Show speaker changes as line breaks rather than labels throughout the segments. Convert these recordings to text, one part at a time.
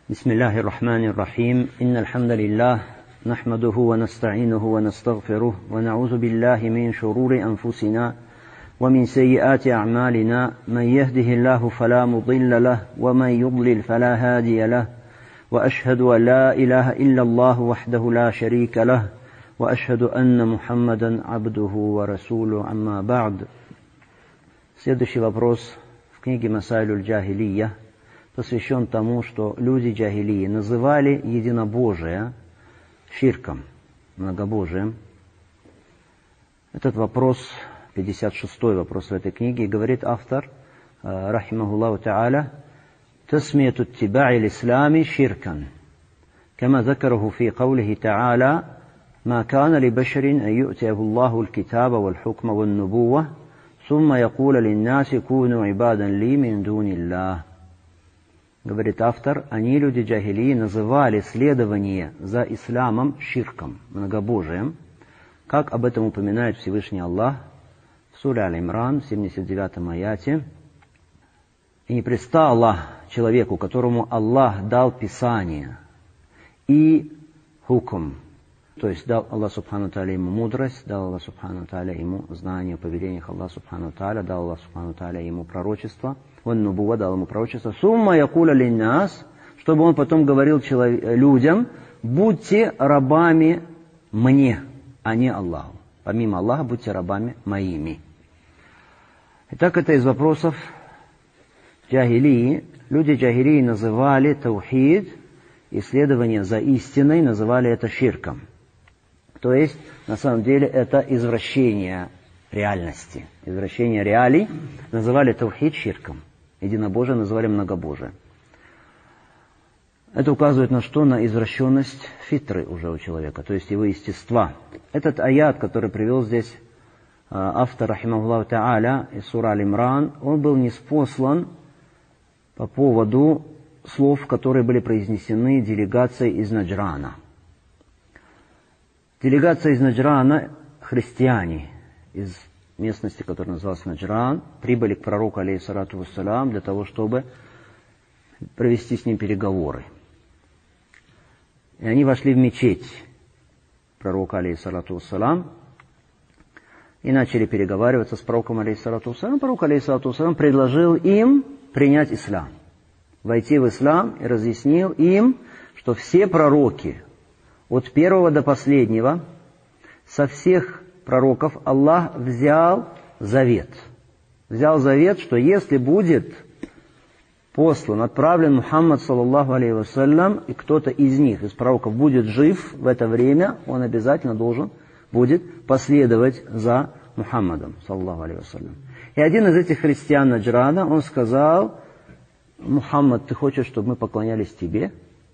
بسم الله الرحمن الرحيم إن الحمد لله نحمده ونستعينه ونستغفره ونعوذ بالله من شرور أنفسنا ومن سيئات أعمالنا من يهده الله فلا مضل له ومن يضلل فلا هادي له وأشهد أن لا إله إلا الله وحده لا شريك له وأشهد أن محمدا عبده ورسوله أما بعد. Следующий вопрос в книге Масаилюль Джахилия посвящен тому, что люди джахилии называли единобожие ширком, многобожием. Этот вопрос, 56-й вопрос в этой книге, говорит автор, рахимахуллаху та'аля, تسمية اتباع الإسلام شركا كما ذكره في قوله تعالى ما كان لبشر أن يؤتيه الله الكتاب والحكم والنبوة ثم يقول للناس كونوا عبادا لي من دون الله. Говорит автор, они, люди джахилии, называли следование за исламом ширком, многобожием, как об этом упоминает Всевышний Аллах в суре Аль-Имран, в 79-м аяте. И не пристал Аллах человеку, которому Аллах дал Писание и хукм, то есть дал Аллах Субхану Тааля ему мудрость, дал Аллах Субхану Тааля ему знание о повелениях Аллаха Субхану Тааля, дал Аллах Субхану Тааля ему пророчество, он нубуа дал ему пророчество, сумма якуля линнас, чтобы он потом говорил людям, будьте рабами мне, а не Аллаху. Помимо Аллаха, будьте рабами моими. Итак, это из вопросов джахилии. Люди джахилии называли таухид, исследование за истиной, называли это ширком. То есть, на самом деле, это извращение реальности. Извращение реалий называли таухид ширком. Единобожие называли многобожие. Это указывает на что? На извращенность фитры уже у человека, то есть его естества. Этот аят, который привел здесь автор, рахимахуллаху та'аля, из суры Аль-Имран, он был ниспослан по поводу слов, которые были произнесены делегацией из Наджрана. Делегация из Наджрана, христиане из местности, которая называлась Наджран, прибыли к пророку, алейхиссалату вассалям, для того, чтобы провести с ним переговоры. И они вошли в мечеть пророка, алейхиссалату вассалям, и начали переговариваться с пророком, алейхиссалату вассалям. Пророк, алейхиссалату вассалям, предложил им принять ислам, войти в ислам, и разъяснил им, что все пророки, от первого до последнего, со всех пророков Аллах взял завет. Взял завет, что если будет послан, отправлен Мухаммад, саллаллаху алейхи вассалям, и кто-то из них, из пророков, будет жив в это время, он обязательно должен будет последовать за Мухаммадом, саллаллаху алейхи вассалям. И один из этих христиан Наджрана, он сказал: Мухаммад, ты хочешь, чтобы мы поклонялись тебе?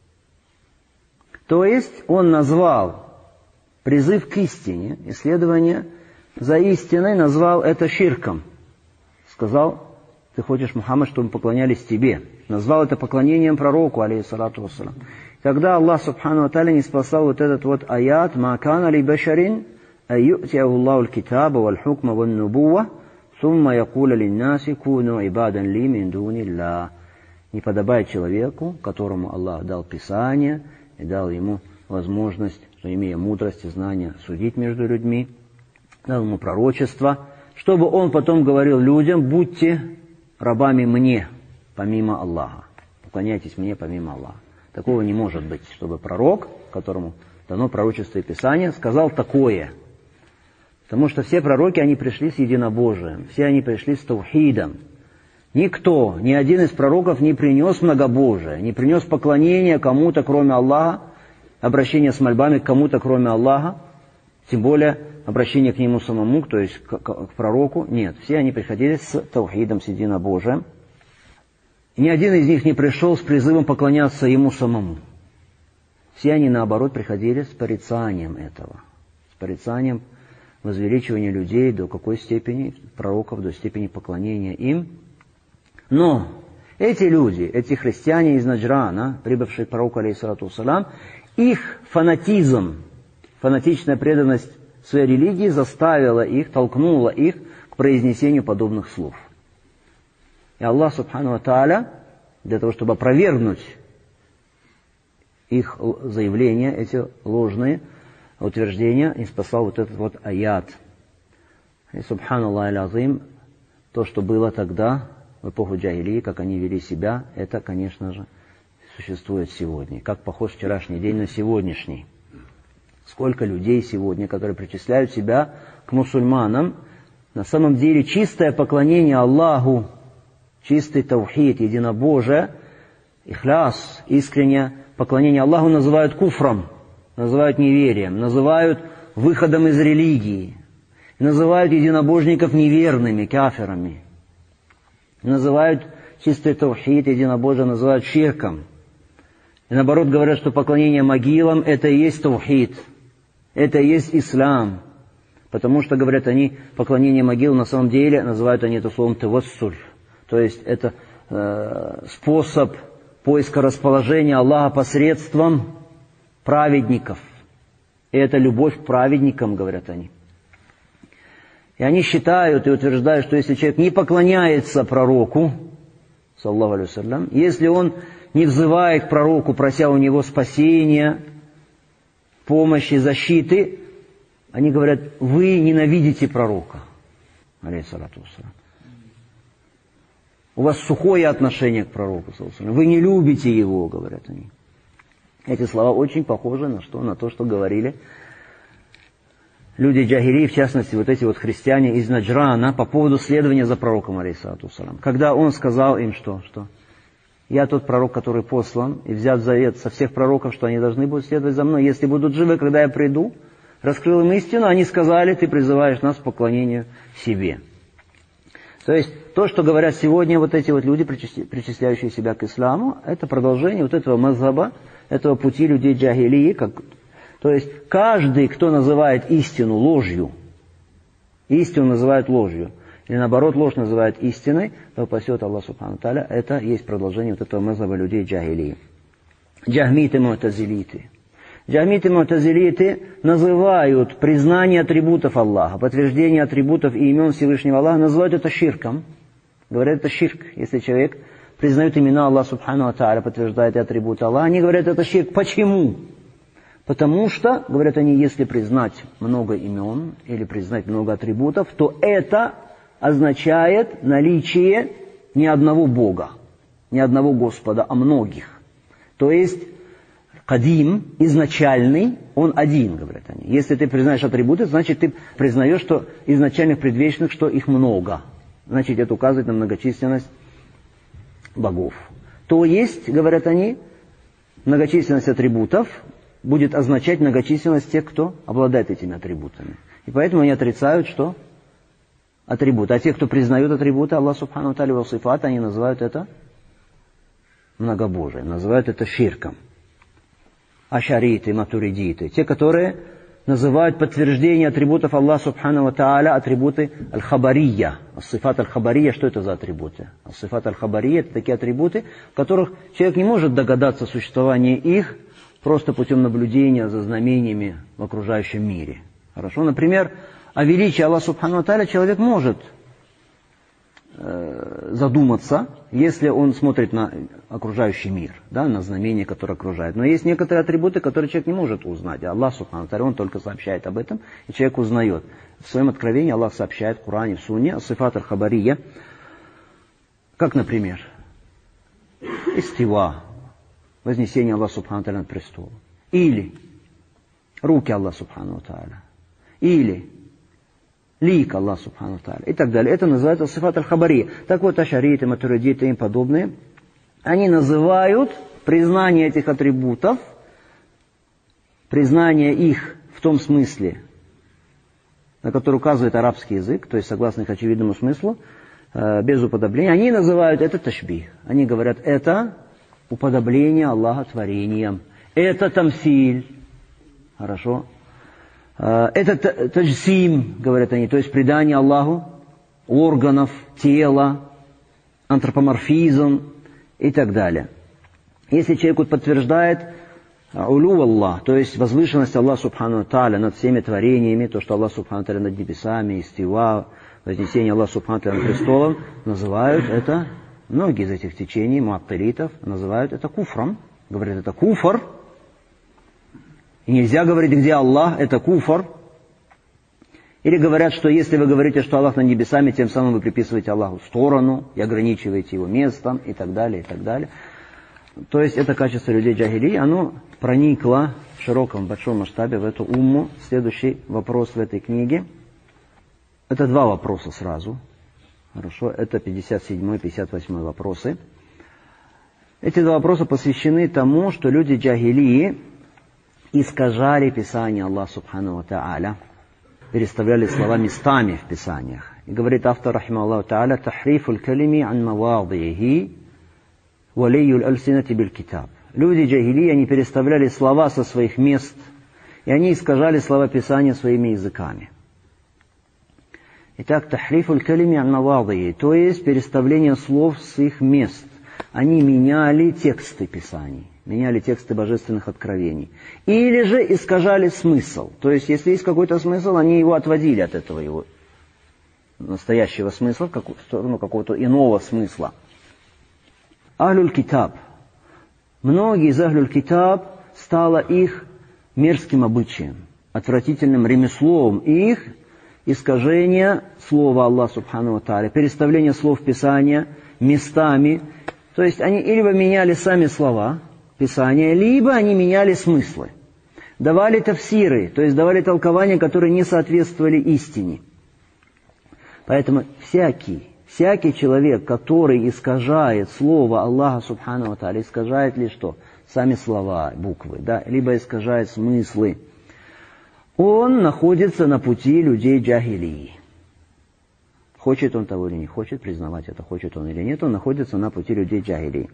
То есть он назвал призыв к истине, исследование за истиной, назвал это ширком. Сказал: ты хочешь, Мухаммад, чтобы мы поклонялись тебе. Назвал это поклонением пророку, алейхиссалату вассалам. Когда Аллах Субхану ва Тааля не спасал вот этот вот аят «Ма кана ли башарин ан ю'тияху Аллаху аль-китаба валь-хукма ван-нубува сумма якуля линнаси куну ибадан ли мин дуниллах». Не подобает человеку, которому Аллах дал Писание и дал ему возможность, что, имея мудрость и знания, судить между людьми, дал ему пророчество, чтобы он потом говорил людям: будьте рабами мне, помимо Аллаха. Поклоняйтесь мне, помимо Аллаха. Такого не может быть, чтобы пророк, которому дано пророчество и Писание, сказал такое. Потому что все пророки, они пришли с единобожием, все они пришли с таухидом. Никто, ни один из пророков не принес многобожие, не принес поклонение кому-то, кроме Аллаха, обращение с мольбами к кому-то, кроме Аллаха, тем более обращение к нему самому, то есть к пророку. Нет, все они приходили с таухидом, с единобожием. И ни один из них не пришел с призывом поклоняться ему самому. Все они, наоборот, приходили с порицанием этого, с порицанием возвеличивания людей до какой степени, пророков, до степени поклонения им. Но эти люди, эти христиане из Наджрана, прибывшие к пророку, алейхиссалату вассалям, их фанатизм, фанатичная преданность своей религии заставила их, толкнула их к произнесению подобных слов. И Аллах Субхану ва Тааля, для того, чтобы опровергнуть их заявления, эти ложные утверждения, не спасал вот этот вот аят. И субханаллах аль-азим, то, что было тогда, в эпоху джахилии, как они вели себя, это, конечно же, существует сегодня. Как похож вчерашний день на сегодняшний. Сколько людей сегодня, которые причисляют себя к мусульманам, на самом деле чистое поклонение Аллаху, чистый таухид, единобожие, ихляс, искреннее поклонение Аллаху называют куфром, называют неверием, называют выходом из религии, называют единобожников неверными, кафирами, называют чистый таухид, единобожие, называют ширком. И наоборот говорят, что поклонение могилам это и есть таухид, это и есть ислам. Потому что, говорят они, поклонение могил на самом деле, называют они это словом тавассуль. То есть это способ поиска расположения Аллаха посредством праведников. И это любовь к праведникам, говорят они. И они считают и утверждают, что если человек не поклоняется пророку, саллаллаху алейхи ва саллям, если он не взывает к пророку, прося у него спасения, помощи, защиты, они говорят, вы ненавидите пророка, алейхиссалату вассалям. У вас сухое отношение к пророку, саллаллаху алейхи ва саллям. Вы не любите его, говорят они. Эти слова очень похожи на что? На то, что говорили люди джахилии, в частности, вот эти вот христиане из Наджрана, по поводу следования за пророком, алейхиссалату вассалям. Когда он сказал им, что я тот пророк, который послан, и взят завет со всех пророков, что они должны будут следовать за мной, если будут живы, когда я приду, раскрыл им истину, они сказали, ты призываешь нас к поклонению себе. То есть, то, что говорят сегодня вот эти вот люди, причисляющие себя к исламу, это продолжение вот этого мазхаба, этого пути людей джахилии. То есть, каждый, кто называет истину ложью, истину называют ложью, или наоборот, ложь называет истиной, то пасет Аллах субхану тааля, это есть продолжение вот этого мазхаба людей джахилии. Джахмиты му'тазилиты. Джахмиты и му'тазилиты называют признание атрибутов Аллаха, подтверждение атрибутов и имен Всевышнего Аллаха, называют это ширком. Говорят, это ширк. Если человек признает имена Аллаха субхану тааля, подтверждает атрибуты Аллаха, они говорят, это ширк. Почему? Потому что, говорят они, если признать много имен или признать много атрибутов, то это означает наличие не одного Бога, не одного Господа, а многих. То есть, Кадим, изначальный, он один, говорят они. Если ты признаешь атрибуты, значит ты признаешь, что изначальных предвечных, что их много. Значит, это указывает на многочисленность богов. То есть, говорят они, многочисленность атрибутов будет означать многочисленность тех, кто обладает этими атрибутами. И поэтому они отрицают, что атрибуты. А те, кто признают атрибуты Аллаха субхану тааля ва сифат, они называют это многобожием, называют это ширком. Ашариты, матуридиты, те, которые называют подтверждение атрибутов Аллаха субхану тааля атрибуты аль-хабария. Ас-сифат аль-хабария, что это за атрибуты? Ас-сифат аль-хабария — это такие атрибуты, в которых человек не может догадаться о существовании их просто путем наблюдения за знамениями в окружающем мире. Хорошо? Например, о величии Аллаха субхану тааля человек может задуматься, если он смотрит на окружающий мир, да, на знамения, которые окружают. Но есть некоторые атрибуты, которые человек не может узнать. А Аллах субхану тааля, он только сообщает об этом, и человек узнает. В своем откровении Аллах сообщает в Коране, в Сунне, сифат аль-хабария, как, например, истива, вознесение Аллаха субхану тааля над престолом, или руки Аллаха субхану тааля, или лик Аллах субхану тааля и так далее. Это называется сифат аль-хабария. Так вот, ашариты, матуридиты и им подобные, они называют признание этих атрибутов, признание их в том смысле, на который указывает арабский язык, то есть согласно их очевидному смыслу, без уподобления, они называют это ташбих. Они говорят, это уподобление Аллаха творением, это тамсиль. Хорошо? Это таджсим, говорят они, то есть придание Аллаху органов, тела, антропоморфизм и так далее. Если человек подтверждает улу Аллах, то есть возвышенность Аллаха субхану тааля над всеми творениями, то, что Аллах субхану тааля над небесами, истива, вознесение Аллаха субхану тааля над престолом, называют это, многие из этих течений, муаттилитов, называют это куфром, говорят, это куфр, И нельзя говорить, где Аллах, это куфр. Или говорят, что если вы говорите, что Аллах над небесами, тем самым вы приписываете Аллаху сторону и ограничиваете его местом и так далее, и так далее. То есть это качество людей джахилии, оно проникло в широком, большом масштабе в эту умму. Следующий вопрос в этой книге. Это два вопроса сразу. Хорошо, это 57 и 58 вопросы. Эти два вопроса посвящены тому, что люди джахилии искажали Писание Аллаха Субхану ва Тааля, переставляли слова местами в Писаниях. И говорит автор, рахимахуллаху тааля, «Тахрифуль калими ан мавадиихи валейюль альсинати биль китаб». Люди джахилии, они переставляли слова со своих мест, и они искажали слова Писания своими языками. Итак, «Тахрифуль калими ан мавадиихи», то есть переставление слов с их мест. Они меняли тексты Писаний, меняли тексты божественных откровений. Или же искажали смысл. То есть, если есть какой-то смысл, они его отводили от этого его настоящего смысла в сторону какого-то иного смысла. Ахлюль китаб. Многие из ахлюль китаб стало их мерзким обычаем, отвратительным ремеслом их искажение слова Аллаха Субхану ва Тааля, переставление слов Писания местами. То есть они либо меняли сами слова Писания, либо они меняли смыслы. Давали тафсиры, то есть давали толкования, которые не соответствовали истине. Поэтому всякий человек, который искажает слово Аллаха Субхану ва Тааля, искажает ли что? Сами слова, буквы, да? Либо искажает смыслы. Он находится на пути людей джахилии. Хочет он того или не хочет, признавать это, хочет он или нет, он находится на пути людей джахилии.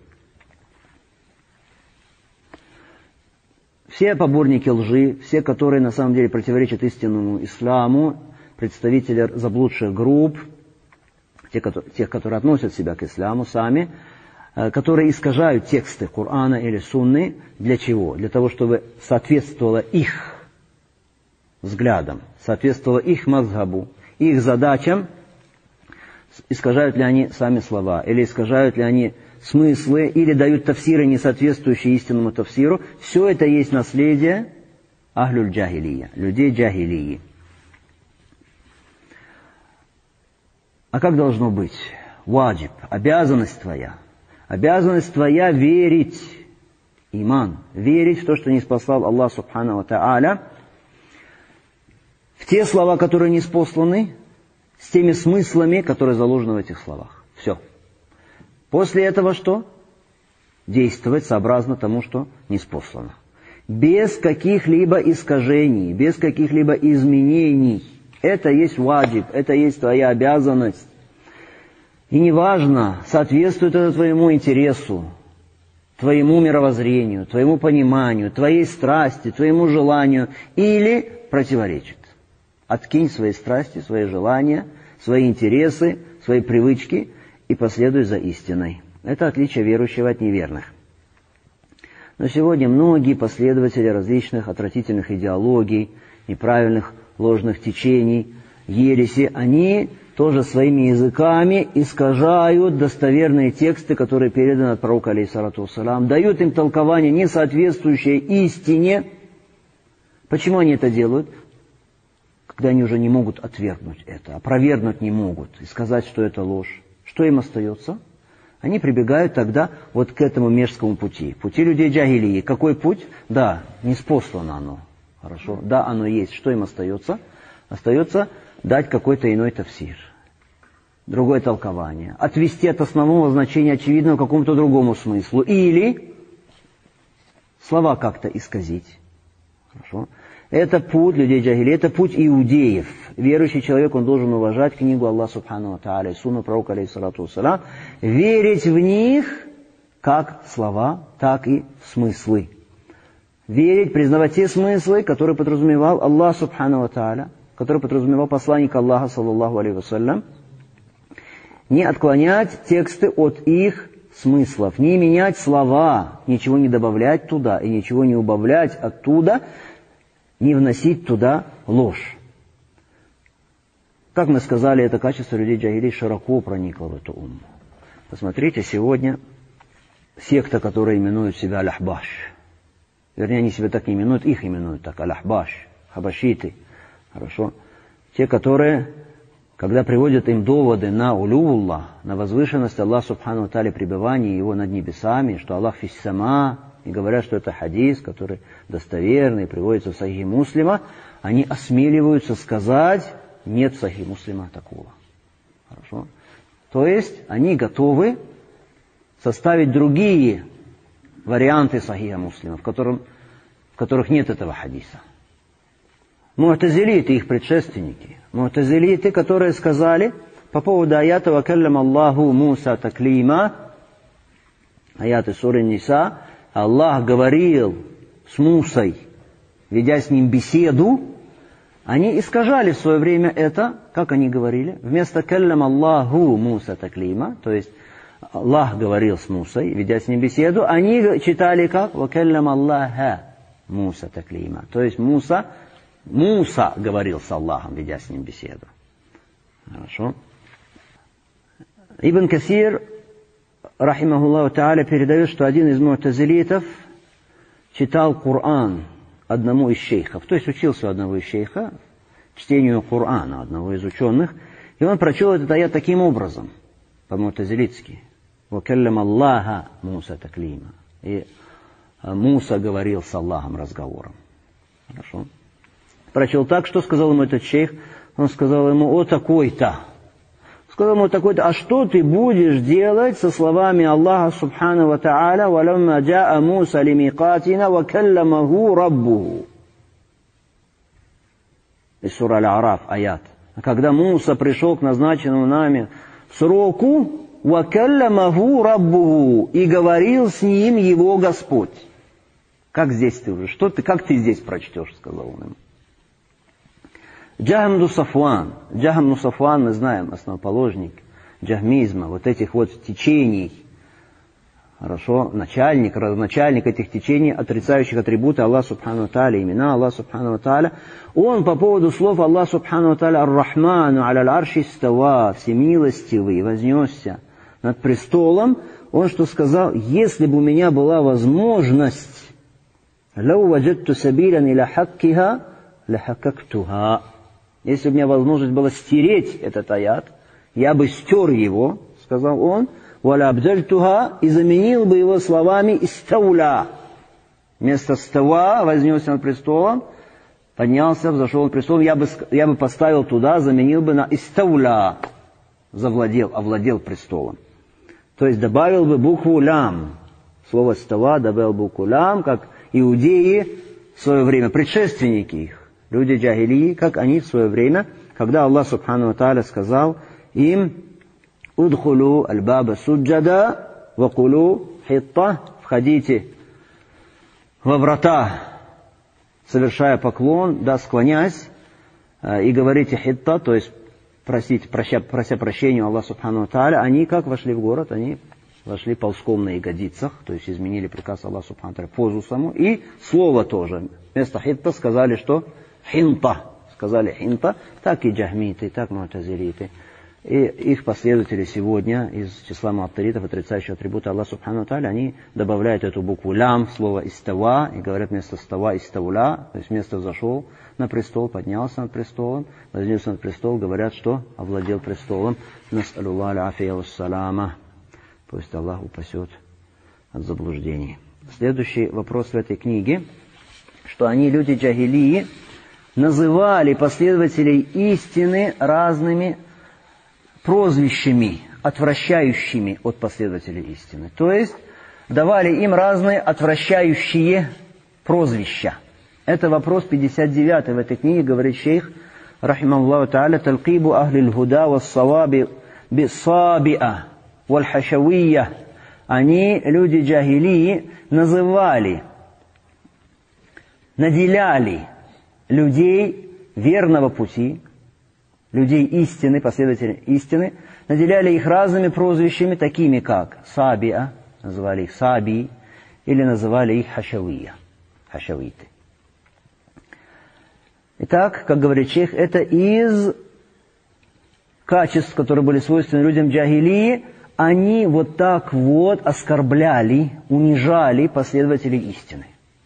Все поборники лжи, все, которые на самом деле противоречат истинному исламу, представители заблудших групп, тех, которые относят себя к исламу сами, которые искажают тексты Корана или Сунны, для чего? Для того, чтобы соответствовало их взглядам, соответствовало их мазхабу, их задачам. Искажают ли они сами слова, или искажают ли они смыслы, или дают тафсиры, не соответствующие истинному тафсиру. Все это есть наследие ахлюль джахилия, людей джахилии. А как должно быть? Ваджиб, обязанность твоя верить, иман, верить в то, что ниспослал Аллах Субхану ва Тааля, в те слова, которые ниспосланы, с теми смыслами, которые заложены в этих словах. Все. После этого что? Действовать сообразно тому, что ниспослано. Без каких-либо искажений, без каких-либо изменений. Это есть ваджиб, это есть твоя обязанность. И неважно, соответствует это твоему интересу, твоему мировоззрению, твоему пониманию, твоей страсти, твоему желанию, или противоречит. Откинь свои страсти, свои желания, свои интересы, свои привычки и последуй за истиной. Это отличие верующего от неверных. Но сегодня многие последователи различных отвратительных идеологий, неправильных, ложных течений, ереси, они тоже своими языками искажают достоверные тексты, которые переданы от пророка, алейхиссалату вассалям, дают им толкование, не соответствующее истине. Почему они это делают? Когда они уже не могут отвергнуть это, опровергнуть не могут и сказать, что это ложь. Что им остается? Они прибегают тогда вот к этому межскому пути. Пути людей джахилии. Какой путь? Да, ниспослано оно. Хорошо. Да, оно есть. Что им остается? Остается дать какой-то иной тафсир. Другое толкование. Отвести от основного значения очевидного к какому-то другому смыслу. Или слова как-то исказить. Хорошо. Это путь людей джахилии, это путь иудеев. Верующий человек, он должен уважать книгу Аллаха Субхану ва Тааля, сунну пророка, алейхиссалату вассалям, верить в них как слова, так и в смыслы. Верить, признавать те смыслы, которые подразумевал Аллах Субхану ва Тааля, которые подразумевал посланник Аллаха, саллаллаху алейхи вассалям, не отклонять тексты от их смыслов, не менять слова, ничего не добавлять туда и ничего не убавлять оттуда, не вносить туда ложь. Как мы сказали, это качество людей джахилии широко проникло в эту умму. Посмотрите, сегодня секта, которая именует себя Аль-Ахбаш. Вернее, они себя так не именуют, их именуют так, аль-ахбаш, хабашиты. Хорошо. Те, которые, когда приводят им доводы на улюуллах, на возвышенность Аллаха Субхану ва Тааля, пребывание Его над небесами, что Аллах фис сама, и говорят, что это хадис, который достоверный, приводится в Сахихе Муслима, они осмеливаются сказать, нет в Сахихе Муслима такого. Хорошо. То есть, они готовы составить другие варианты Сахиха Муслима, в которых нет этого хадиса. Му'тазилиты, их предшественники. Му'тазилиты, которые сказали по поводу аята «Ва каллама Аллаху Муса таклима», аяты суры Ниса, Аллах говорил с Мусой, ведя с ним беседу, они искажали в свое время это, как они говорили, вместо «Каллама Аллаху Муса таклима», то есть Аллах говорил с Мусой, ведя с ним беседу, они читали как «Ва каллама Аллаха Муса таклима», то есть Муса говорил с Аллахом, ведя с ним беседу. Хорошо. Ибн Касир, рахимахуллаху тааля, передает, что один из му'тазилитов читал Коран одному из шейхов, то есть учился у одного из шейха чтению Корана, одного из ученых, и он прочел этот аят таким образом, по-му'тазилитски. «Вакаллам Аллаха Муса таклима». И Муса говорил с Аллахом разговором. Хорошо. Прочел так, что сказал ему этот шейх? Он сказал ему: «О такой-то». Сказал ему такой-то: «А что ты будешь делать со словами Аллаха Субхану ва Тааля «Валамма джаа Муса лимикатина ва калламаху раббуху»?» Из сура Аль-Араф, аят. Когда Муса пришел к назначенному нами сроку, «Ва калламаху раббуху», и говорил с ним его Господь. Как здесь ты уже? Как ты здесь прочтешь? Сказал он ему. Джахм бн Сафван, мы знаем, основоположник джахмизма, вот этих вот течений, хорошо, родоначальник этих течений, отрицающих атрибуты Аллаха Субхану ва Тааля, имена Аллаха Субхану ва Тааля, он по поводу слов Аллаха Субхану ва Тааля «Ар-Рахману аля аль-арши става», всемилостивый, вознесся над престолом, он что сказал: «Если бы у меня была возможность, лау ваджадту сабилян иля хаккиха лахакактуха». Если бы у меня возможность была стереть этот аят, я бы стер его, сказал он, «Валя абдальтуха», и заменил бы его словами «истауля». Вместо «става» вознесся над престолом, поднялся, взошел над престолом, я бы поставил туда, заменил бы на «истауля», овладел престолом. То есть добавил бы букву «лям». Слово «става» добавил букву «лям», как иудеи в свое время, предшественники их. Люди джахилии, как они в свое время, когда Аллах Субхану ва Тааля сказал им: «Удхулу аль-баба суджада ва кулу хитта», входите во врата, совершая поклон, да, склонясь, и говорите хитта, то есть прося прощения у Аллаха Субхану ва Тааля. Они как вошли в город? Они вошли ползком на ягодицах, то есть изменили приказ Аллаха Субхану ва Тааля, позу саму, и слово тоже. Вместо хитта сказали что? Хинта. Сказали хинта. Так и джахмиты, так му'тазилиты. И их последователи сегодня из числа му'атталитов, отрицающих атрибуты Аллаха Субхану ва Тааля, они добавляют эту букву лям в слово истава, и говорят вместо става истауля, то есть вместо взошел на престол, поднялся над престолом, вознесся над престол, говорят, что овладел престолом. Нас'алуллах аль-афия вассалама. Пусть Аллах упасет от заблуждений. Следующий вопрос в этой книге, что они, люди джахилии, называли последователей истины разными прозвищами, отвращающими от последователей истины. То есть давали им разные отвращающие прозвища. Это вопрос 59 в этой книге, говорит шейх, рахимахуллаху тааля, «Талкибу ахлил худа вассаваби биссабиа валь-хашавия». Они, люди джахилии, наделяли людей верного пути, людей истины, последователей истины, наделяли их разными прозвищами, такими как сабиа, называли их саби, или называли их хашавия, хашавиты. Итак, как говорит шейх, это из качеств, которые были свойственны людям джахилии, они вот так вот оскорбляли, унижали последователей истины.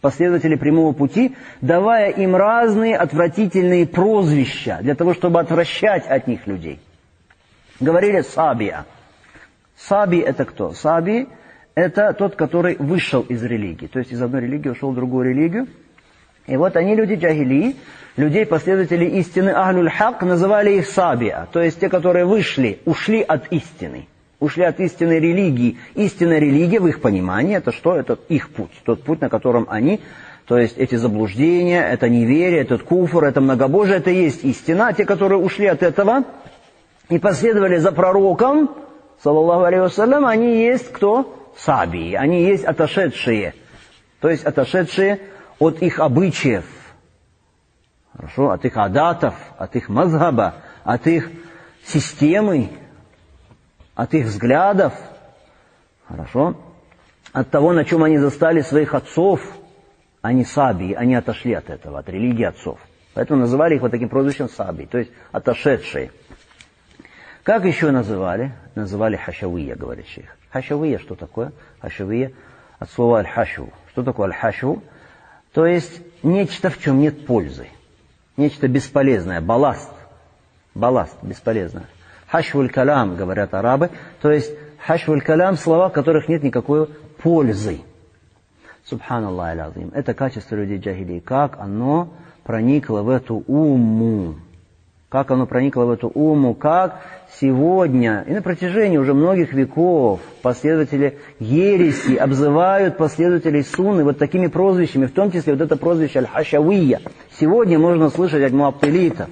последователи прямого пути, давая им разные отвратительные прозвища, для того, чтобы отвращать от них людей. Говорили сабия. Саби это кто? Саби это тот, который вышел из религии, то есть из одной религии ушел в другую религию. И вот они, люди джахили, людей, последователей истины Ахлюль Хак, называли их сабия, то есть те, которые ушли от истины. Ушли от истинной религии. Истинная религия, в их понимании, это что? Это их путь. Тот путь, на котором они, то есть эти заблуждения, это неверие, этот куфр, это многобожие, это и есть истина. А те, которые ушли от этого и последовали за пророком, саллаллаху алейхи вассалям, они есть кто? Сабии. Они есть отошедшие. То есть отошедшие от их обычаев. Хорошо? От их адатов, от их мазхаба, от их системы, от их взглядов, хорошо, от того, на чем они застали своих отцов, они сабии, они отошли от этого, от религии отцов. Поэтому называли их вот таким прозвищем сабии, то есть отошедшие. Как еще называли? Называли хашавия, говорит шейх. Хашавия что такое? Хашавия от слова аль-хашу. Что такое аль-хашу? То есть нечто, в чем нет пользы. Нечто бесполезное, балласт. Балласт, бесполезное. Хашвуль калям, говорят арабы, то есть хашвуль калям, слова, в которых нет никакой пользы. Субханаллах аль-азим. Это качество людей джахилии. Как оно проникло в эту умму. Как оно проникло в эту умму. Как сегодня и на протяжении уже многих веков последователи ереси обзывают последователей сунны вот такими прозвищами, в том числе вот это прозвище аль-хашавия. Сегодня можно слышать от муаттилитов.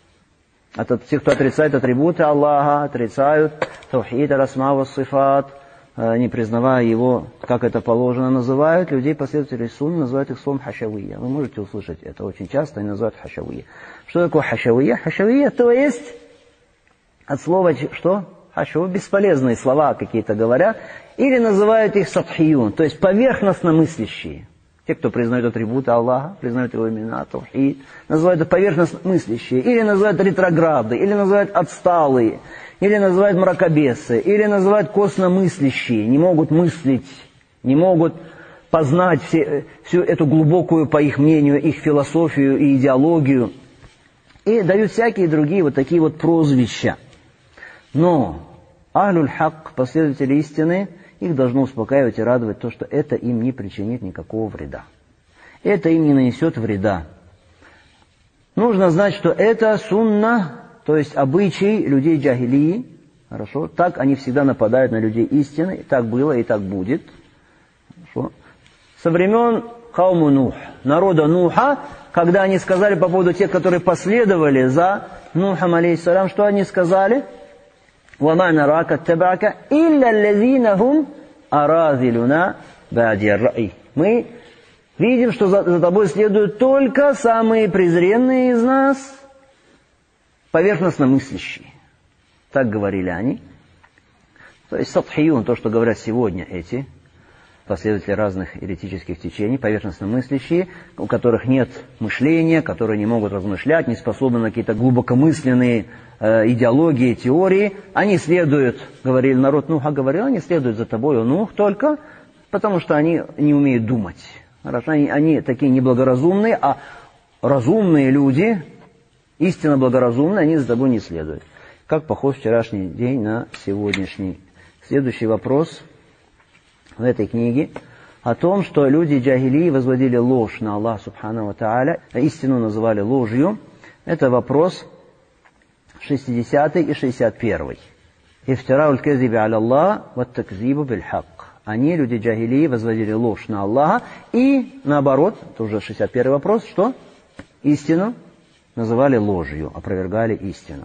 От тех, кто отрицает атрибуты Аллаха, отрицают таухид, аль-асма ва сифат, не признавая его, как это положено, называют людей, последователей сунны, называют их словом хашавия. Вы можете услышать это очень часто, они называют хашавия. Что такое хашавия? Хашавия, то есть, от слова что? Хашу, бесполезные слова какие-то говорят, или называют их сатхиюн, то есть поверхностно мыслящие. Те, кто признают атрибуты Аллаха, признают его имена, таухид, называют это поверхностно мыслящие, или называют ретрограды, или называют отсталые, или называют мракобесы, или называют костномыслящие, не могут мыслить, не могут познать всю эту глубокую, по их мнению, их философию и идеологию. И дают всякие другие вот такие вот прозвища. Но Ахлюль Хак, последователи истины, их должно успокаивать и радовать то, что это им не причинит никакого вреда. Это им не нанесет вреда. Нужно знать, что это сунна, то есть обычай людей джахилии. Хорошо? Так они всегда нападают на людей истины. Так было и так будет. Хорошо? Со времен хауму Нух, народа Нуха, когда они сказали по поводу тех, которые последовали за Нухом, алейхиссалям, что они сказали? وَمَا نَرَاكَ اتَّبَعَكَ إِلَّا الَّذِينَ هُمْ أَرَاذِلُنَا بَعْدِ الرَّأْيِ. Мы видим, что за тобой следуют только самые презренные из нас, поверхностно мыслящие. Так говорили они. То есть сатхиюн, то, что говорят сегодня эти последователи разных еретических течений, поверхностно мыслящие, у которых нет мышления, которые не могут размышлять, не способны на какие-то глубокомысленные идеологии, теории. Они следуют, говорили народ Нуха, говорил, они следуют за тобой, Нух, только потому что они не умеют думать. Хорошо? Они такие неблагоразумные, а разумные люди, истинно благоразумные, они за тобой не следуют. Как похож вчерашний день на сегодняшний. Следующий вопрос в этой книге о том, что люди джахилии возводили ложь на Аллаха субхану ва тааля, а истину называли ложью. Это вопрос 60 и 61. Ифтирауль казиби аля Аллах ва такзибу биль хак. Они, люди джахилии, возводили ложь на Аллаха и, наоборот, это уже 61 вопрос, что? Истину называли ложью, опровергали истину.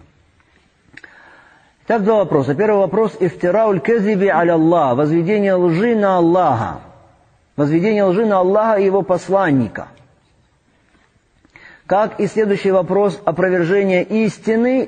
Так, два вопроса. Первый вопрос. Ифтирауль казиби аля Аллах. Возведение лжи на Аллаха. Возведение лжи на Аллаха и его посланника. Как и следующий вопрос. Опровержение истины.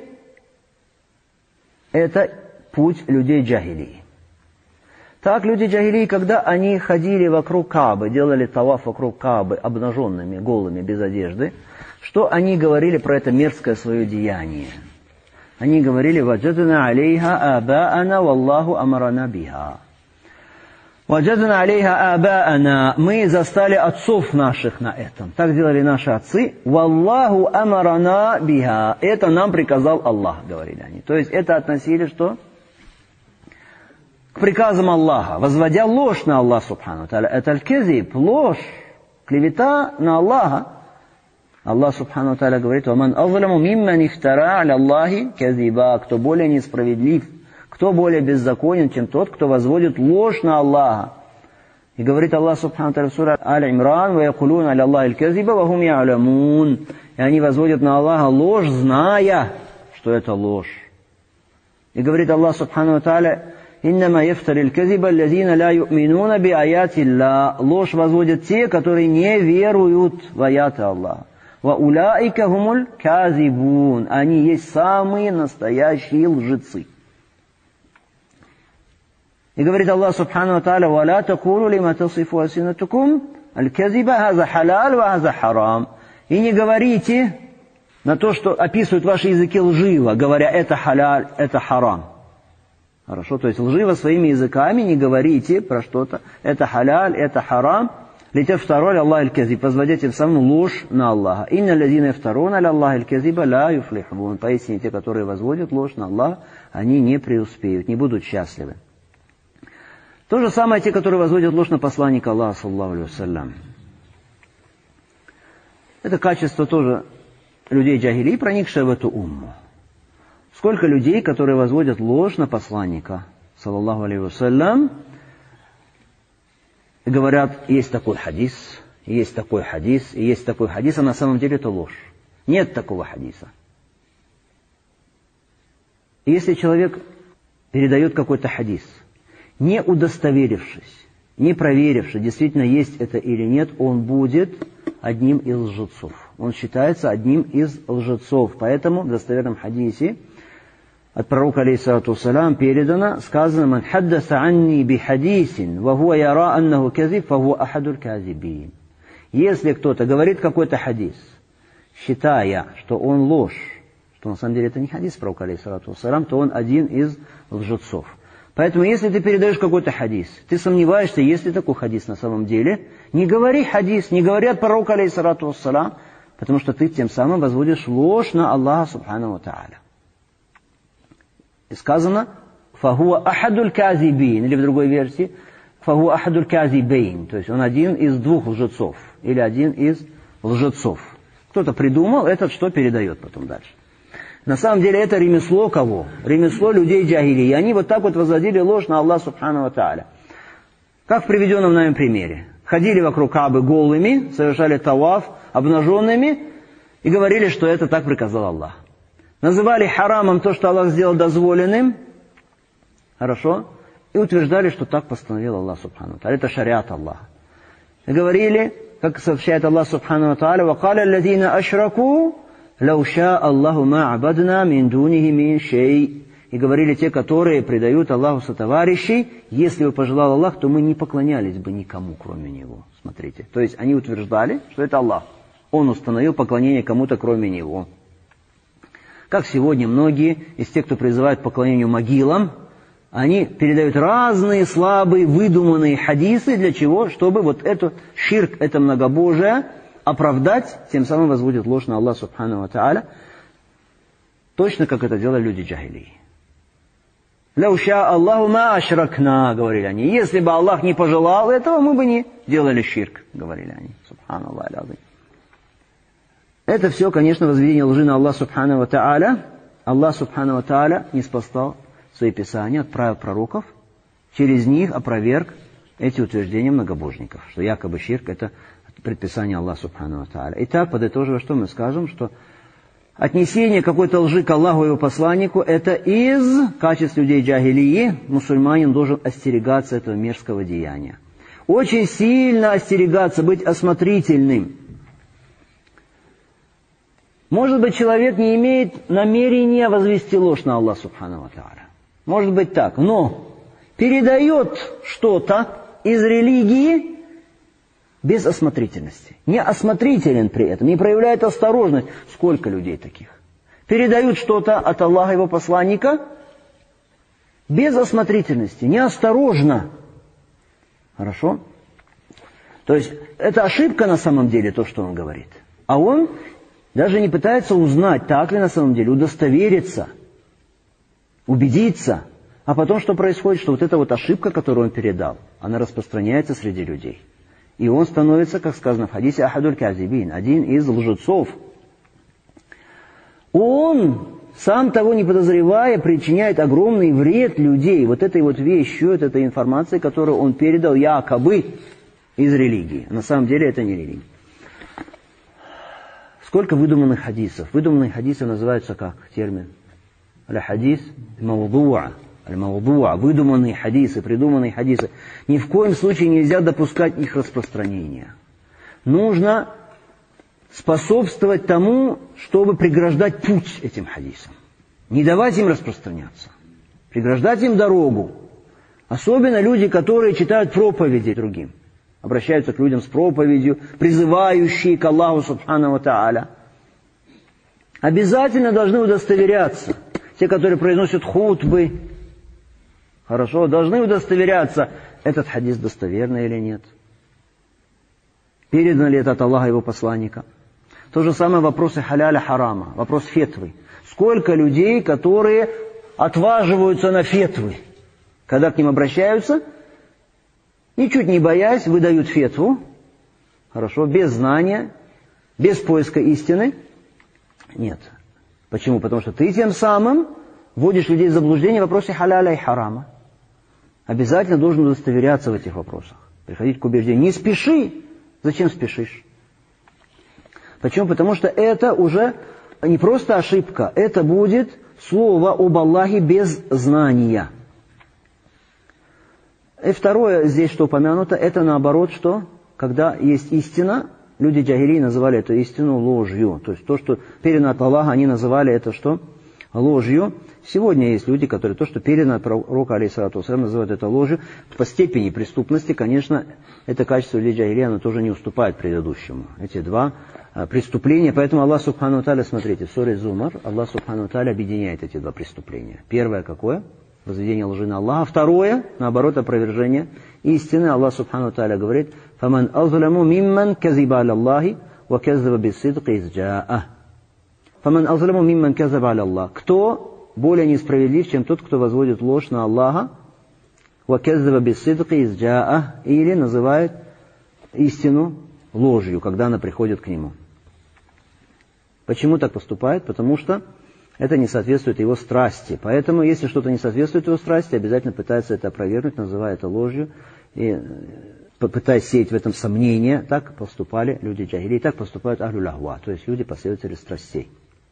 Это путь людей джахилии. Так, люди джахилии, когда они ходили вокруг Каабы, делали таваф вокруг Каабы обнаженными, голыми, без одежды, что они говорили про это мерзкое свое деяние? Они говорили: «Ваджадна алейха абаана валлаху амарана биха». «Ваджадна алейха абаана». Мы застали отцов наших на этом. Так делали наши отцы. «Валлаху амарана биха». Это нам приказал Аллах, говорили они. То есть это относили что? К приказам Аллаха, возводя ложь на Аллах субхану тааля. Это аль-кезиб, ложь, клевета на Аллаха. Аллах субхану тааля говорит: «Ваман азламу мимман ифтара аля Аллахи казиба». Кто более несправедлив, кто более беззаконен, чем тот, кто возводит ложь на Аллаха. И говорит Аллах субхану тааля в суре Аль-Имран: «Ва якулун аля Аллахи аль-казиба ва хум я'ламун». И они возводят на Аллаха ложь, зная, что это ложь. И говорит Аллах субхану тааля: «Иннама яфтари аль-казиба аллазина ла ю'минуна би аяти Аллах». Ложь возводят те, которые не веруют в аяты Аллаха. «Ва улаика хумуль казибун». Они есть самые настоящие лжецы. И говорит Аллах субхану тааля: «Ва ла такулу лима тасифу алсинатукум аль-казиба хаза халал ва хаза харам». И не говорите на то, что описывают ваши языки лживо, говоря: это халяль, это харам. Хорошо, то есть лживо своими языками не говорите про что-то. Это халяль, это харам. Литафтару аля Аллахи аль-казиб. Возводя тем самым ложь на Аллаха. Инна лазина яфтаруна аля Аллахи аль-казиба ла юфлихун. Поистине те, которые возводят ложь на Аллаха, они не преуспеют, не будут счастливы. То же самое те, которые возводят ложь на посланника Аллаха, саллаллаху алейхи вассалям. Это качество тоже людей джахили, проникшее в эту умму. Сколько людей, которые возводят ложь на посланника, саллаллаху алейхи вассалям, говорят: есть такой хадис, есть такой хадис, и есть такой хадис, а на самом деле это ложь. Нет такого хадиса. И если человек передает какой-то хадис, не удостоверившись, не проверившись, действительно есть это или нет, он будет одним из лжецов. Он считается одним из лжецов. Поэтому в достоверном хадисе от пророка алейхиссалату вассалям передано, сказано: «Ман хаддаса анни би хадисин, ва хуа яра аннаху казиб, фа хуа ахадуль казибин». Если кто-то говорит какой-то хадис, считая, что он ложь, что на самом деле это не хадис пророка алейхиссалату вассалям, то он один из лжецов. Поэтому, если ты передаешь какой-то хадис, ты сомневаешься, есть ли такой хадис на самом деле, не говори хадис, не говори от пророка алейхиссалату вассалям, потому что ты тем самым возводишь ложь на Аллаха субхану ва тааля. И сказано: «Фахуа ахадуль казибин», или в другой версии «Фахуа ахадуль казибейн», то есть он один из двух лжецов, или один из лжецов. Кто-то придумал, этот что передает потом дальше. На самом деле это ремесло кого? Ремесло людей джахили. И они вот так вот возводили ложь на Аллаха субхану ва тааля. Как в приведенном нами примере. Ходили вокруг Каабы голыми, совершали таваф обнаженными и говорили, что это так приказал Аллах. Называли харамом то, что Аллах сделал дозволенным, хорошо, и утверждали, что так постановил Аллах субхану ва тааля. Это шариат Аллаха. И говорили, как сообщает Аллах субхану ва тааля: «Вакаля аллазина ашраку лау ша Аллаху ма абадна мин дунихи мин шей». И говорили те, которые предают Аллаху сотоварищей: если бы пожелал Аллах, то мы не поклонялись бы никому, кроме Него. Смотрите. То есть они утверждали, что это Аллах. Он установил поклонение кому-то, кроме Него. Как сегодня многие из тех, кто призывает к поклонению могилам, они передают разные слабые, выдуманные хадисы. Для чего? Чтобы вот это ширк, это многобожие оправдать, тем самым возводят ложь на Аллаха субхану ва тааля, точно как это делали люди джахилии. «Ляу ша Аллаху ма ашракна», говорили они. Если бы Аллах не пожелал этого, мы бы не делали ширк, говорили они. Субханаллах аль-азим. Это все, конечно, возведение лжи на Аллаха субхану ва тааля. Аллах субхану ва тааля не спасал свои писания, отправил пророков, через них опроверг эти утверждения многобожников, что якобы ширк — это предписание Аллаха субхану ва тааля. Итак, подытоживая, что мы скажем, что отнесение какой-то лжи к Аллаху и Его посланнику — это из качеств людей джахилии. Мусульманин должен остерегаться этого мерзкого деяния. Очень сильно остерегаться, быть осмотрительным. Может быть, человек не имеет намерения возвести ложь на Аллаха субхану ва тааля. Может быть так, но передает что-то из религии без осмотрительности. Не осмотрителен при этом, не проявляет осторожность. Сколько людей таких? Передают что-то от Аллаха и Его посланника без осмотрительности, неосторожно. Хорошо? То есть это ошибка на самом деле, то, что он говорит. А он даже не пытается узнать, так ли на самом деле, удостовериться, убедиться. А потом что происходит? Что вот эта вот ошибка, которую он передал, она распространяется среди людей. И он становится, как сказано в хадисе, ахадуль казибин, один из лжецов. Он, сам того не подозревая, причиняет огромный вред людей вот этой вот вещью, этой информацией, которую он передал якобы из религии. На самом деле это не религия. Сколько выдуманных хадисов? Выдуманные хадисы называются как термин? Аль-хадис маудуа. Аль-маудуа. Выдуманные хадисы, придуманные хадисы. Ни в коем случае нельзя допускать их распространения. Нужно способствовать тому, чтобы преграждать путь этим хадисам. Не давать им распространяться. Преграждать им дорогу. Особенно люди, которые читают проповеди другим. Обращаются к людям с проповедью, призывающие к Аллаху Субхану ва Тааля. Обязательно должны удостоверяться. Те, которые произносят хутбы, хорошо, должны удостоверяться, этот хадис достоверный или нет. Передан ли это от Аллаха его посланника. То же самое вопросы халяля харама, вопрос фетвы. Сколько людей, которые отваживаются на фетвы, когда к ним обращаются, ничуть не боясь, выдают фетву, хорошо, без знания, без поиска истины. Нет. Почему? Потому что ты тем самым вводишь людей в заблуждение в вопросе халяля и харама. Обязательно должен удостоверяться в этих вопросах. Приходить к убеждению. Не спеши. Зачем спешишь? Почему? Потому что это уже не просто ошибка, это будет слово об Аллахе без знания. И второе здесь, что упомянуто, это наоборот, что когда есть истина, люди джахилии называли эту истину ложью. То есть то, что передано от Аллаха, они называли это что? Ложью. Сегодня есть люди, которые то, что передано от пророка, алейхиссалату вассалям, называют это ложью. По степени преступности, конечно, это качество людей джахилии, оно тоже не уступает предыдущему. Эти два преступления. Поэтому Аллах Субхану ва Тааля, смотрите, в суре Зумар, Аллах Субхану ва Тааля объединяет эти два преступления. Первое какое? Возведение лжи на Аллаха. Второе, наоборот, опровержение истины. Аллах Субхану ва Тааля говорит: «Фаман азламу мимман казиба аля Аллахи ва каззаба бис-сидқи из джа'а». «Фаман азламу мимман казаба аля Аллах». Кто более несправедлив, чем тот, кто возводит ложь на Аллаха, ва каззаба бис-сидқи из джа'а, или называет истину ложью, когда она приходит к нему. Почему так поступает? Потому что это не соответствует его страсти. Поэтому, если что-то не соответствует его страсти, обязательно пытается это опровергнуть, называя это ложью, и пытаясь сеять в этом сомнения. Так поступали люди джахилии, так поступают ахлюль ахва, то есть люди, последователи страстей.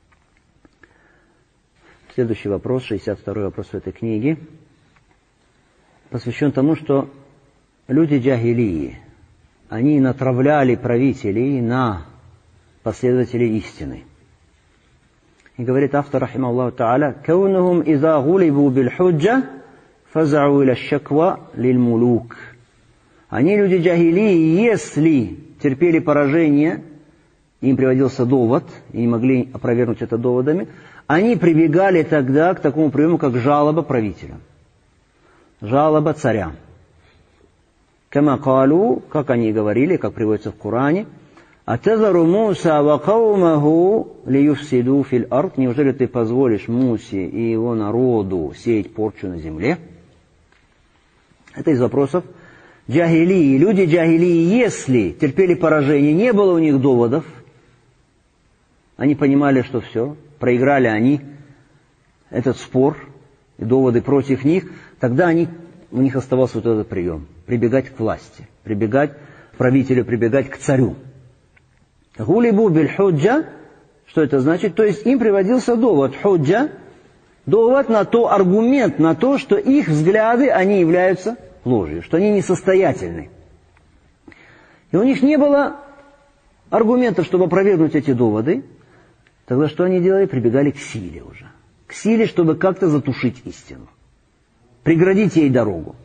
Следующий вопрос, 62-й вопрос в этой книге, посвящен тому, что люди джахилии, они натравляли правителей на последователей истины. И говорит автор, рахимахуллаху та'аля: «Каунухум иза гулибу биль-худжа фазау иля шаква лиль-мулук». Они, люди джахилии, если терпели поражение, им приводился довод, и не могли опровергнуть это доводами, они прибегали тогда к такому приему, как жалоба правителя, жалоба царя. Кама калу, как они говорили, как приводится в Коране: «Атазару Муса ва каумаху лиюфсиду фил ард». Неужели ты позволишь Мусе и его народу сеять порчу на земле? Это из вопросов джахилии. Люди джахилии, если терпели поражение, не было у них доводов, они понимали, что все, проиграли они этот спор, и доводы против них, тогда у них оставался вот этот прием: прибегать к власти, прибегать к правителю, прибегать к царю. Гулибу биль-худжа, что это значит? То есть им приводился довод, худжа, довод на то, аргумент на то, что их взгляды, они являются ложью, что они несостоятельны. И у них не было аргументов, чтобы опровергнуть эти доводы. Тогда что они делали? Прибегали к силе уже. К силе, чтобы как-то затушить истину. Преградить ей дорогу.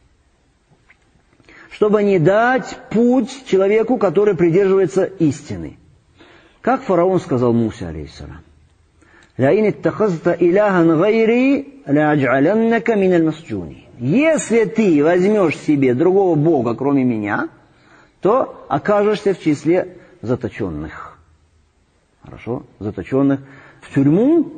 Чтобы не дать путь человеку, который придерживается истины. Как фараон сказал Мусе, алейхиссалам: «Ля ин иттахазта иляхан гайри ля адж'аляннака миналь масджуни». Если ты возьмешь себе другого Бога, кроме меня, то окажешься в числе заточенных. Хорошо? Заточенных в тюрьму.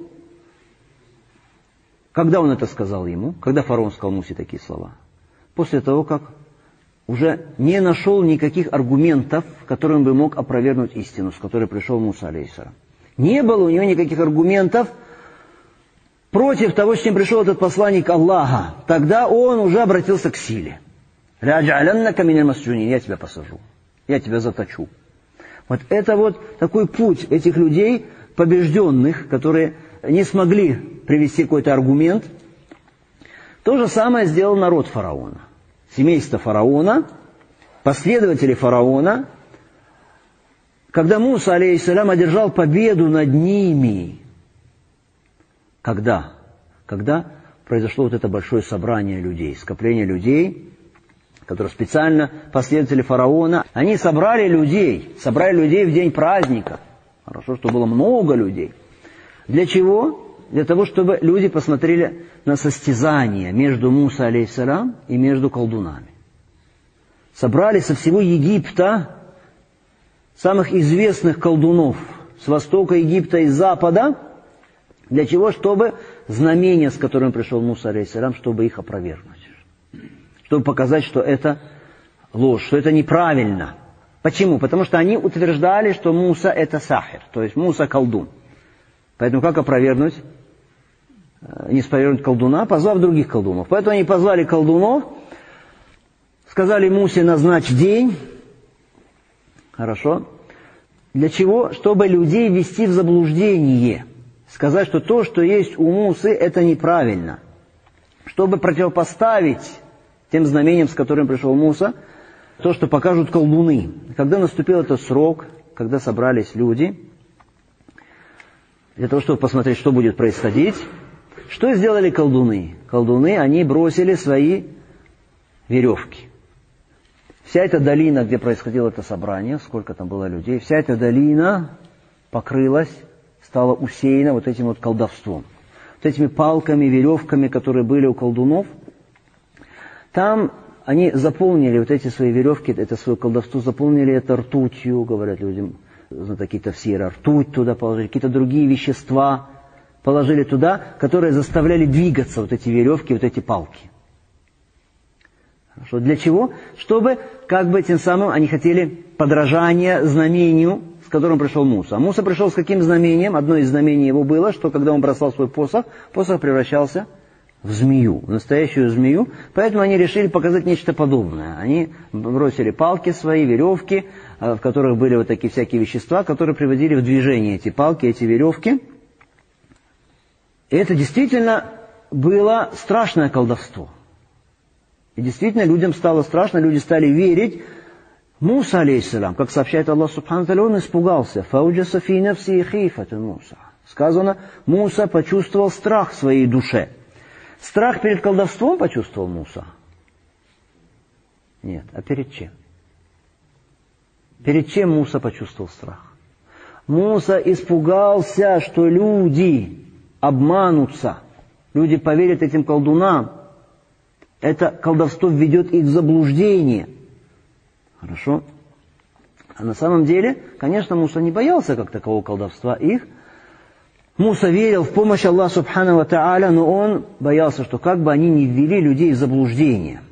Когда он это сказал ему? Когда фараон сказал Мусе такие слова? После того, как уже не нашел никаких аргументов, которым бы мог опровергнуть истину, с которой пришел Муса, алейхиссалям. Не было у него никаких аргументов против того, с чем пришел этот посланник Аллаха. Тогда он уже обратился к силе. Я тебя посажу, я тебя заточу. Вот это вот такой путь этих людей, побежденных, которые не смогли привести какой-то аргумент. То же самое сделал народ фараона. Семейство фараона, последователи фараона. Когда Муса, алейхиссалям, одержал победу над ними. Когда? Когда произошло вот это большое собрание людей, скопление людей, которые специально последователи фараона, они собрали людей в день праздника. Хорошо, что было много людей. Для чего? Для того, чтобы люди посмотрели на состязание между Муса, алейхиссалям, и между колдунами. Собрали со всего Египта самых известных колдунов с востока Египта и с запада. Для чего? Чтобы знамения, с которыми пришел Муса, алейхиссалям, чтобы их опровергнуть. Чтобы показать, что это ложь, что это неправильно. Почему? Потому что они утверждали, что Муса это сахир, то есть Муса колдун. Поэтому как опровергнуть? Не спровергнуть колдуна, позвав других колдунов. Поэтому они позвали колдунов, сказали Мусе: назначь день. Хорошо. Для чего? Чтобы людей ввести в заблуждение. Сказать, что то, что есть у Мусы, это неправильно. Чтобы противопоставить тем знамениям, с которым пришел Муса, то, что покажут колдуны. Когда наступил этот срок, когда собрались люди, для того, чтобы посмотреть, что будет происходить, что сделали колдуны? Колдуны, они бросили свои веревки. Вся эта долина, где происходило это собрание, сколько там было людей, вся эта долина покрылась, стала усеяна вот этим вот колдовством. Вот этими палками, веревками, которые были у колдунов. Там они заполнили вот эти свои веревки, это свое колдовство, заполнили это ртутью, говорят людям, знатоки тафсира, ртуть туда положили, какие-то другие вещества положили туда, которые заставляли двигаться вот эти веревки, вот эти палки. Хорошо. Для чего? Чтобы, как бы тем самым, они хотели подражание знамению, с которым пришел Муса. А Муса пришел с каким знамением? Одно из знамений его было, что когда он бросал свой посох, посох превращался в змею, в настоящую змею. Поэтому они решили показать нечто подобное. Они бросили палки свои, веревки, в которых были вот такие всякие вещества, которые приводили в движение эти палки, эти веревки. И это действительно было страшное колдовство. И действительно людям стало страшно, люди стали верить. Муса, алейхиссалям, как сообщает Аллах субхану ва тааля, он испугался. «Фауджаса фи нафси хифату Муса». Сказано, Муса почувствовал страх в своей душе. Страх перед колдовством почувствовал Муса? Нет. А перед чем? Перед чем Муса почувствовал страх? Муса испугался, что люди обманутся, люди поверят этим колдунам. Это колдовство введет их в заблуждение. Хорошо? А на самом деле, конечно, Муса не боялся как такового колдовства их. Муса верил в помощь Аллаха субхану ва тааля, но он боялся, что как бы они не ввели людей в заблуждение.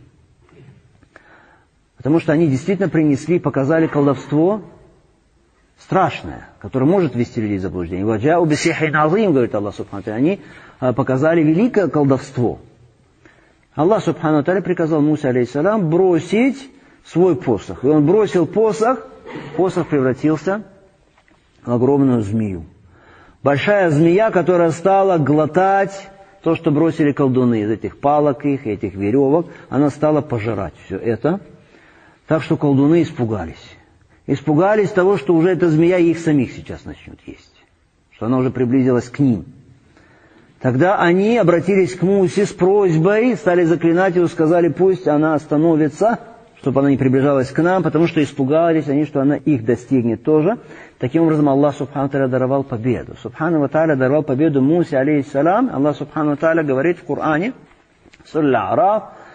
Потому что они действительно принесли, показали колдовство страшное, которое может ввести людей в заблуждение. «Ваджау бисихрин азим», говорит Аллах субхану ва тааля, они показали великое колдовство. Аллах субхану ва тааля приказал Мусе, алейхиссалям, бросить свой посох. И он бросил посох, посох превратился в огромную змею. Большая змея, которая стала глотать то, что бросили колдуны из этих палок их, этих веревок, она стала пожирать все это. Так что колдуны испугались. Испугались того, что уже эта змея их самих сейчас начнет есть. Что она уже приблизилась к ним. Тогда они обратились к Мусе с просьбой, стали заклинать его, сказали, пусть она остановится, чтобы она не приближалась к нам, потому что испугались они, что она их достигнет тоже. Таким образом, Аллах субхану ва тааля даровал победу. Субхану ва тааля даровал победу Мусе, алейхиссалям. Аллах субхану ва тааля говорит в Коране, сура Ал-А'раф,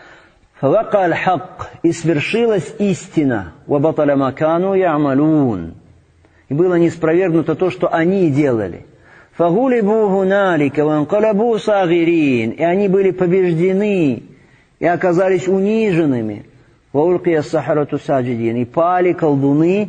فَوَقَعَ الْحَقِّ, и свершилась истина, وَبَطَلَ مَا كَانُوا يَعْمَلُونَ, и было неспровергнуто то, что они делали. فَغُلِبُوا هُنَالِكَ وَانْقَلَبُوا صَاغِرِينَ, и они были побеждены и оказались униженными. وَأُلْقِيَ السَّحَرَةُ سَاجِدِينَ, и пали колдуны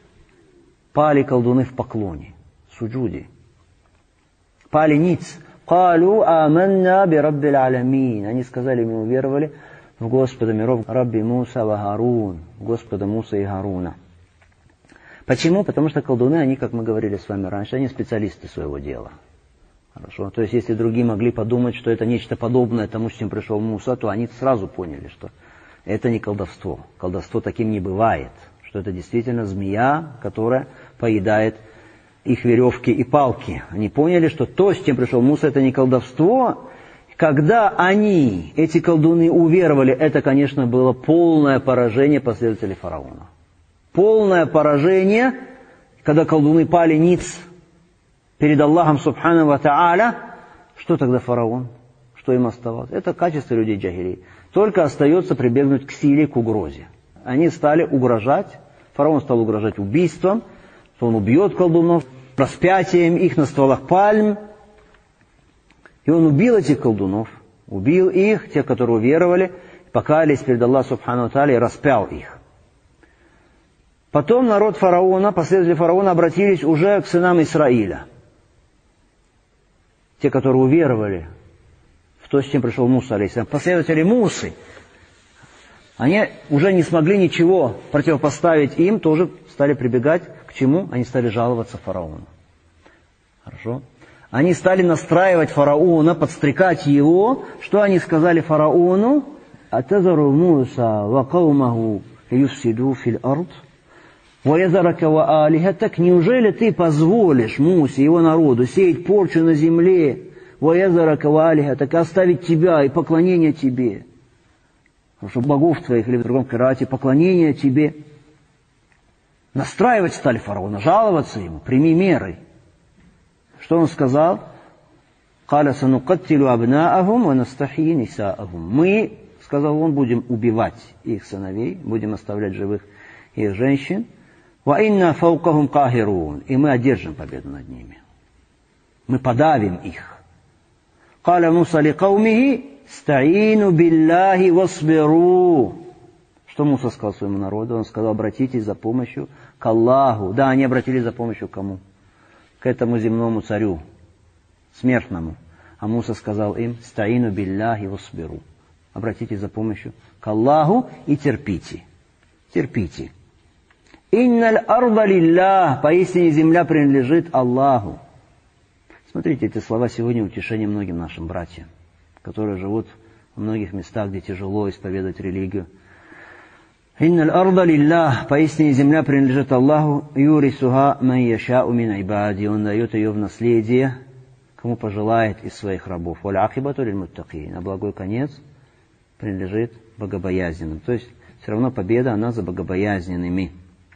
в поклоне, суджуде. Пали ниц. قَالُوا آمَنَّا بِرَبِّ الْعَالَمِينَ, они сказали, мы уверовали в Господа миров, Рабби Муса ва Харун, Господа Муса и Харуна. Почему? Потому что колдуны, они, как мы говорили с вами раньше, они специалисты своего дела. Хорошо? То есть, если другие могли подумать, что это нечто подобное тому, с чем пришел Муса, то они сразу поняли, что это не колдовство. Колдовство таким не бывает. Что это действительно змея, которая поедает их веревки и палки. Они поняли, что то, с чем пришел Муса, это не колдовство. Когда они, эти колдуны, уверовали, это, конечно, было полное поражение последователей фараона. Полное поражение, когда колдуны пали ниц перед Аллахом Субхану ва Тааля. Что тогда фараон? Что им оставалось? Это качество людей джахилии. Только остается прибегнуть к силе, к угрозе. Они стали угрожать. Фараон стал угрожать убийством, что он убьет колдунов, распятием их на стволах пальм. И он убил этих колдунов, убил их, тех, которые уверовали, покаялись перед Аллахом Субхану ва Тааля и распял их. Потом народ фараона, последователи фараона обратились уже к сынам Исраиля. Те, которые уверовали в то, с чем пришел Муса, алейхиссалям. Последователи Мусы, они уже не смогли ничего противопоставить им, тоже стали прибегать к чему? Они стали жаловаться фараону. Хорошо? Они стали настраивать фараона, подстрекать его. Что они сказали фараону? «Атазару Муса ва каумаху юфсиду фил ард, ва язарака ва алихатак». Неужели ты позволишь Мусе, его народу, сеять порчу на земле, ва язарака ва алихатак, оставить тебя и поклонение тебе? Потому что богов твоих, или в другом кирате, поклонение тебе. Настраивать стали фараона, жаловаться ему, прими меры. Что он сказал? «Каля санукаттилу абнаахум ва настахии нисаахум». Мы, сказал он, будем убивать их сыновей, будем оставлять живых их женщин. «Ва инна фаукахум кахирун». И мы одержим победу над ними. Мы подавим их. «Каля Муса ли каумихи стаину биллахи васбиру». Что Муса сказал своему народу? Он сказал, обратитесь за помощью к Аллаху. Да, они обратились за помощью к кому? К этому земному царю, смертному. А Муса сказал им, стаину билляхи васбиру. Обратитесь за помощью к Аллаху и терпите. Терпите. Инналь арда лиллах, поистине земля принадлежит Аллаху. Смотрите, эти слова сегодня утешение многим нашим братьям, которые живут в многих местах, где тяжело исповедать религию. Инналь арда лиллах, поистине земля принадлежит Аллаху, юрисуха ман яшау мин ибади, он дает ее в наследие, кому пожелает из своих рабов. Валь ахибату лиль муттакин, а благой конец принадлежит богобоязненным. То есть, все равно победа, она за богобоязненными.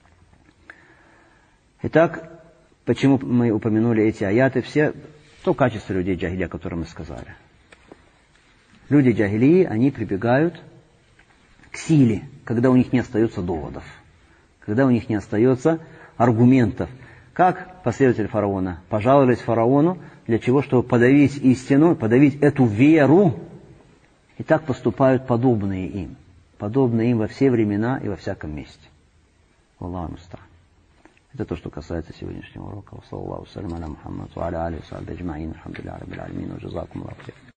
Итак, почему мы упомянули эти аяты? Все то качество людей джахилии, о котором мы сказали. Люди джахилии, они прибегают к силе, когда у них не остается доводов, когда у них не остается аргументов. Как последователи фараона пожаловались фараону, для чего? Чтобы подавить истину, подавить эту веру. И так поступают подобные им во все времена и во всяком месте. Аллаху муста'ан. Это то, что касается сегодняшнего урока. Саллаллаху салям аля Мухаммад ва аля алихи ва сахбихи аджмаин. Алхамдулиллахи раббил алямин. Ва джазакум Аллаху хайран.